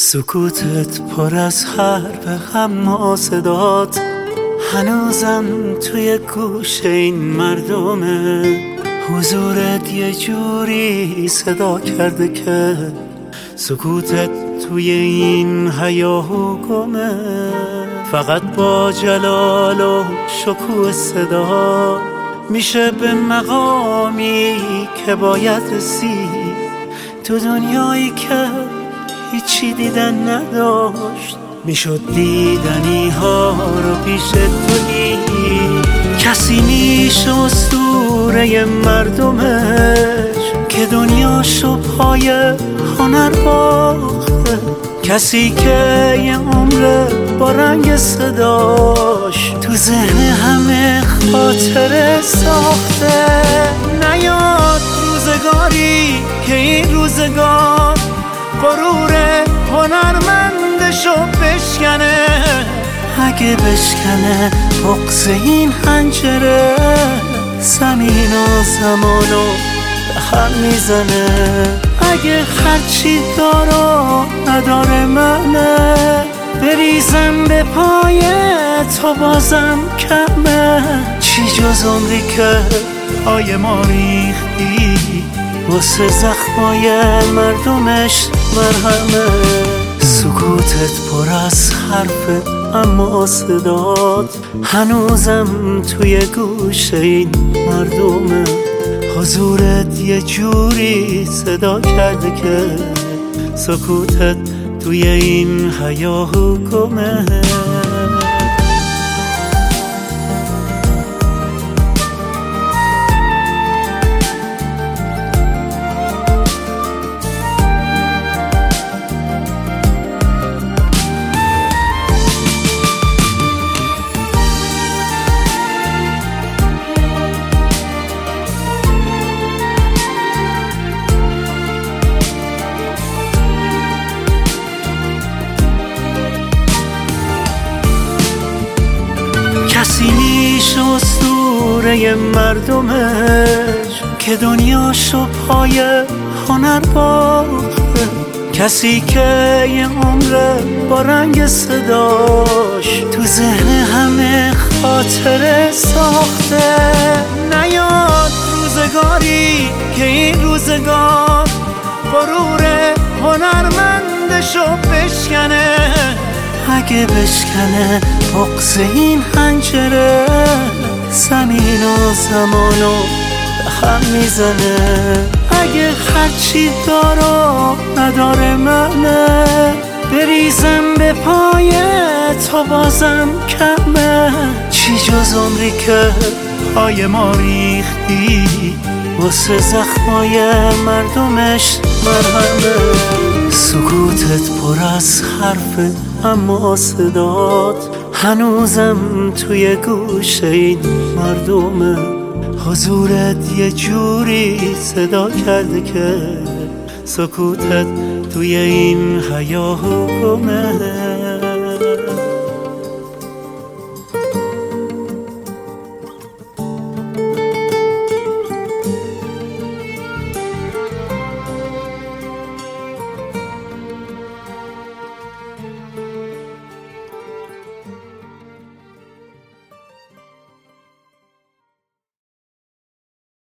سکوتت پر از حرف اما صدات هنوزم توی گوش این مردمه. حضورت یه جوری صدا کرده که سکوتت توی این هیاهو گمه. فقط با جلال و شکوه صدا میشه به مقامی که باید رسید تو دنیایی که هیچی دیدن نداشت. میشد دیدنی ها رو پیش تو دید. کسی میشه اسطوره مردمش که دنیاشو پای هنر باخته. کسی که یه عمر با رنگ صداش تو ذهن همه خاطره ساخته. نیاد روزگاری که این روزگار غرور هنرمندشو بشکنه. اگه بشکنه بغض این حنجره زمین و زمانو به هم میزنه. اگه هرچی داره نداره منه بریزم به پای تو بازم کمه. چی جز عمری که پای ما ریختی واسه زخمای مردمش مرهمه. سکوتت پر از حرف اما صدات هنوزم توی گوش این مردمه. حضورت یه جوری صدا کرده که سکوتت توی این هیاهو گمه. کسی میشه اسطوره مردمش که دنیاشو پای هنر باخته. کسی که یه عمر با رنگ صداش تو ذهن همه خاطره ساخته. نیاد روزگاری که این روزگار غرور هنرمندشو بشکنه. اگه بشکنه بغض این حنجره زمین و زمانو به هم میزنه. اگه هرچی داره نداره منه بریزم به پای تو بازم کمه. چی جز عمری که پای ما ریختی واسه زخمای مردمش مرهمه. سکوتت پر از حرف اما صدات هنوزم توی گوش این مردمه. حضورت یه جوری صدا کرده که سکوتت توی این هیاهو گمه.